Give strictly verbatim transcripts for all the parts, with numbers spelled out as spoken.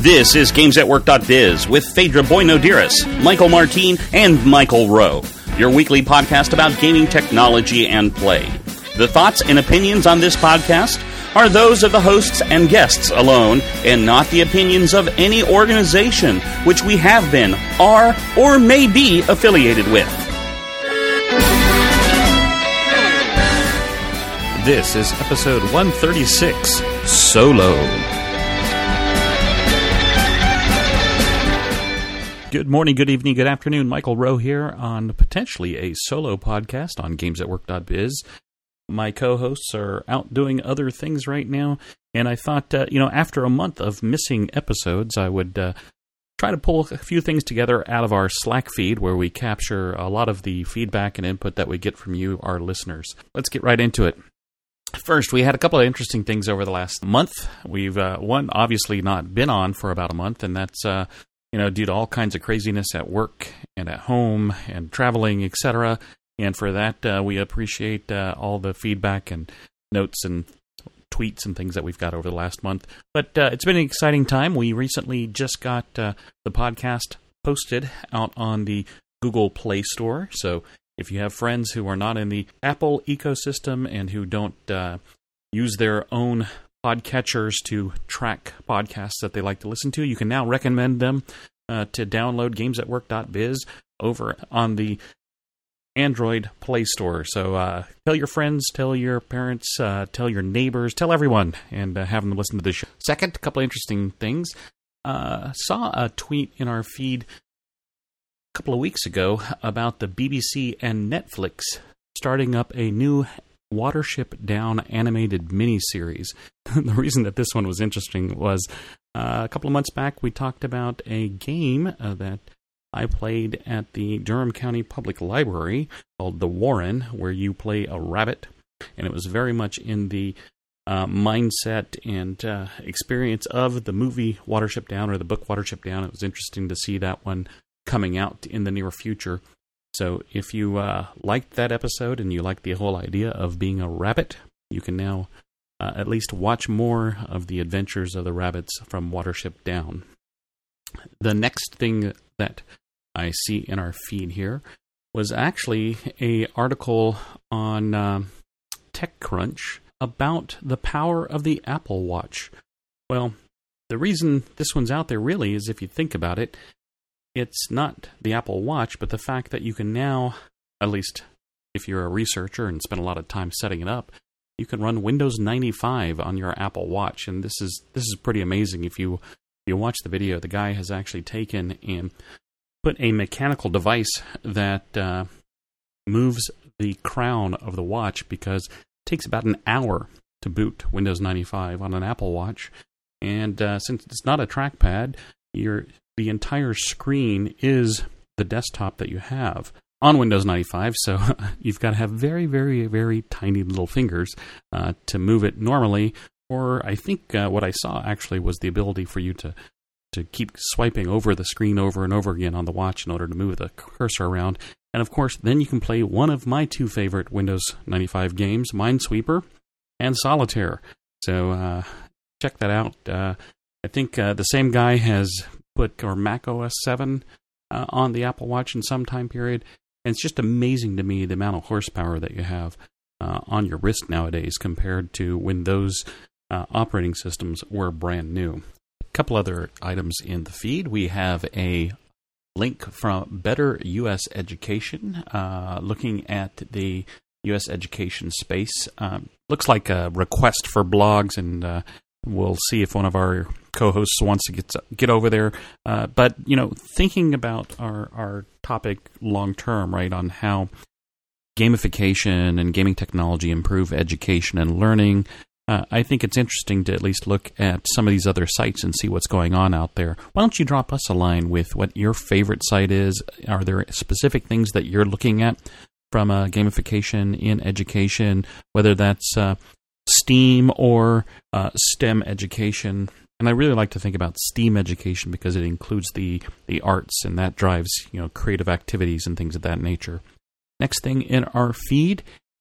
This is Games at Work dot biz with Phaedra Boynodiris, Michael Martine, and Michael Rowe, your weekly podcast about gaming technology and play. The thoughts and opinions on this podcast are those of the hosts and guests alone, and not the opinions of any organization which we have been, are, or may be affiliated with. This is episode one thirty-six, Solo. Good morning, good evening, good afternoon. Michael Rowe here on potentially a solo podcast on Games at Work dot biz. My co-hosts are out doing other things right now, and I thought, uh, you know, after a month of missing episodes, I would uh, try to pull a few things together out of our Slack feed where we capture a lot of the feedback and input that we get from you, our listeners. Let's get right into it. First, we had a couple of interesting things over the last month. We've, uh, one, obviously not been on for about a month, and that's... Uh, You know, due to all kinds of craziness at work and at home and traveling, et cetera. And for that, uh, we appreciate uh, all the feedback and notes and tweets and things that we've got over the last month. But uh, it's been an exciting time. We recently just got uh, the podcast posted out on the Google Play Store. So if you have friends who are not in the Apple ecosystem and who don't uh, use their own podcatchers to track podcasts that they like to listen to, you can now recommend them uh, to download Games at Work dot biz over on the Android Play Store. So uh, tell your friends, tell your parents, uh, tell your neighbors, tell everyone, and uh, have them listen to this show. Second, a couple of interesting things. Uh, saw a tweet in our feed a couple of weeks ago about the B B C and Netflix starting up a new Watership Down animated miniseries. The reason that this one was interesting was uh, a couple of months back we talked about a game uh, that I played at the Durham County Public Library called The Warren, where you play a rabbit, and it was very much in the uh, mindset and uh, experience of the movie Watership Down or the book Watership Down. It was interesting to see that one coming out in the near future. So if you uh, liked that episode and you like the whole idea of being a rabbit, you can now uh, at least watch more of the adventures of the rabbits from Watership Down. The next thing that I see in our feed here was actually an article on uh, TechCrunch about the power of the Apple Watch. Well, the reason this one's out there really is, if you think about it, it's not the Apple Watch, but the fact that you can now, at least if you're a researcher and spend a lot of time setting it up, you can run Windows ninety-five on your Apple Watch. And this is this is pretty amazing. If you if you watch the video, the guy has actually taken and put a mechanical device that uh, moves the crown of the watch, because it takes about an hour to boot Windows ninety-five on an Apple Watch. And uh, since it's not a trackpad, you're the entire screen is the desktop that you have on Windows ninety-five, so you've got to have very, very, very tiny little fingers uh, to move it normally. Or I think uh, what I saw actually was the ability for you to, to keep swiping over the screen over and over again on the watch in order to move the cursor around. And of course, then you can play one of my two favorite Windows ninety-five games, Minesweeper and Solitaire. So uh, check that out. Uh, I think uh, the same guy has put or Mac O S seven uh, on the Apple Watch in some time period. And it's just amazing to me the amount of horsepower that you have uh, on your wrist nowadays compared to when those uh, operating systems were brand new. A couple other items in the feed. We have a link from Better U S Education, uh, looking at the U S education space. Um, looks like a request for blogs, and uh, we'll see if one of our co-hosts wants to get get over there. Uh, but, you know, thinking about our, our topic long-term, right, on how gamification and gaming technology improve education and learning, uh, I think it's interesting to at least look at some of these other sites and see what's going on out there. Why don't you drop us a line with what your favorite site is? Are there specific things that you're looking at from uh, gamification in education, whether that's uh, STEAM or uh, STEM education? And I really like to think about STEAM education because it includes the, the arts, and that drives, you know, creative activities and things of that nature. Next thing in our feed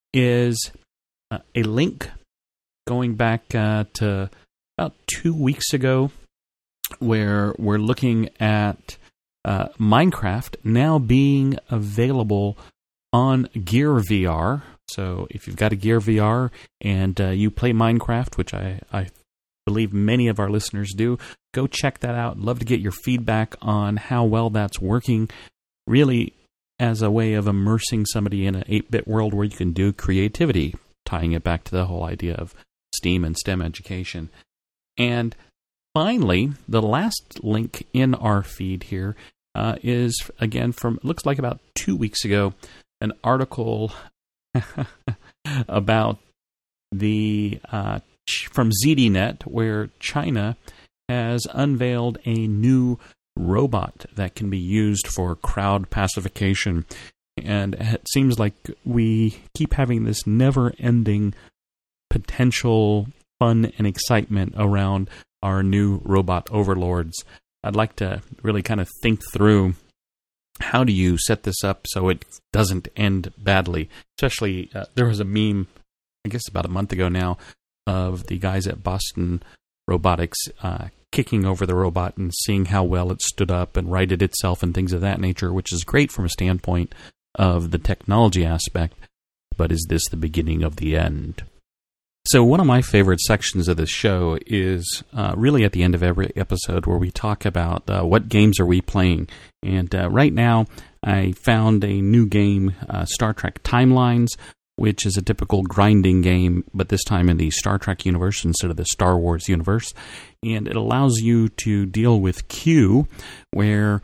is uh, a link going back uh, to about two weeks ago where we're looking at uh, Minecraft now being available on Gear V R. So if you've got a Gear V R and uh, you play Minecraft, which I, I believe many of our listeners do, go check that out. Love to get your feedback on how well that's working, really as a way of immersing somebody in an eight-bit world where you can do creativity, tying it back to the whole idea of STEAM and STEM education. And finally, the last link in our feed here uh, is, again, from, looks like about two weeks ago, an article about the uh, from Z D Net, where China has unveiled a new robot that can be used for crowd pacification. And it seems like we keep having this never-ending potential fun and excitement around our new robot overlords. I'd like to really kind of think through, how do you set this up so it doesn't end badly? Especially, uh, there was a meme, I guess about a month ago now, of the guys at Boston Robotics uh, kicking over the robot and seeing how well it stood up and righted itself and things of that nature, which is great from a standpoint of the technology aspect. But is this the beginning of the end? So one of my favorite sections of this show is uh, really at the end of every episode, where we talk about uh, what games are we playing. And uh, right now, I found a new game, uh, Star Trek Timelines, which is a typical grinding game, but this time in the Star Trek universe instead of the Star Wars universe. And it allows you to deal with Q, where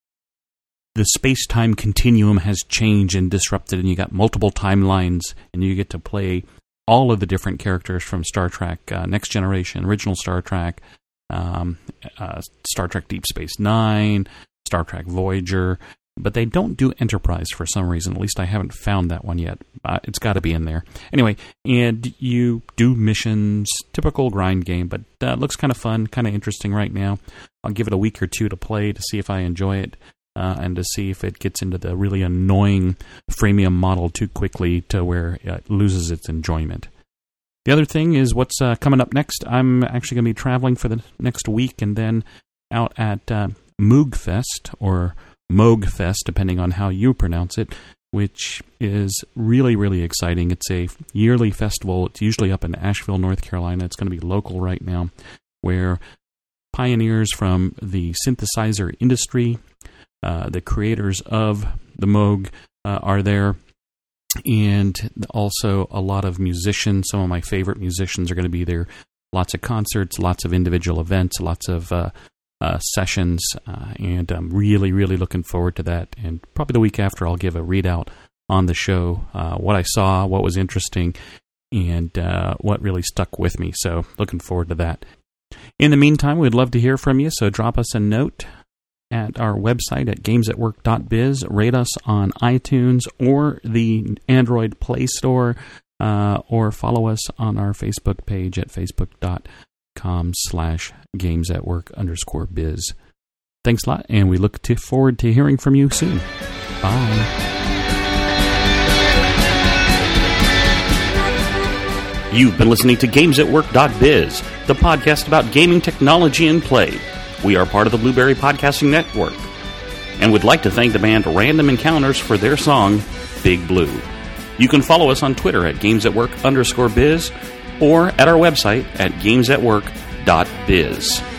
the space-time continuum has changed and disrupted, and you got multiple timelines, and you get to play all of the different characters from Star Trek, uh, Next Generation, original Star Trek, um, uh, Star Trek Deep Space Nine, Star Trek Voyager, but they don't do Enterprise for some reason. At least I haven't found that one yet. Uh, it's got to be in there. Anyway, and you do missions, typical grind game, but uh, looks kind of fun, kind of interesting right now. I'll give it a week or two to play to see if I enjoy it. Uh, and to see if it gets into the really annoying freemium model too quickly to where it loses its enjoyment. The other thing is what's uh, coming up next. I'm actually going to be traveling for the next week and then out at uh, Moogfest, or Moogfest, depending on how you pronounce it, which is really, really exciting. It's a yearly festival. It's usually up in Asheville, North Carolina. It's going to be local right now, where pioneers from the synthesizer industry, Uh, the creators of the Moog uh, are there, and also a lot of musicians. Some of my favorite musicians are going to be there. Lots of concerts, lots of individual events, lots of uh, uh, sessions, uh, and I'm really, really looking forward to that. And probably the week after, I'll give a readout on the show, uh, what I saw, what was interesting, and uh, what really stuck with me. So looking forward to that. In the meantime, we'd love to hear from you, so drop us a note at our website at games at work dot biz. Rate us on iTunes or the Android Play Store, uh, or follow us on our Facebook page at facebook.com slash gamesatwork underscore biz. Thanks a lot, and we look to forward to hearing from you soon. Bye. You've been listening to games at work dot biz, the podcast about gaming technology and play. We are part of the Blueberry Podcasting Network, and would like to thank the band Random Encounters for their song, Big Blue. You can follow us on Twitter at gamesatwork underscore biz, or at our website at gamesatwork dot biz.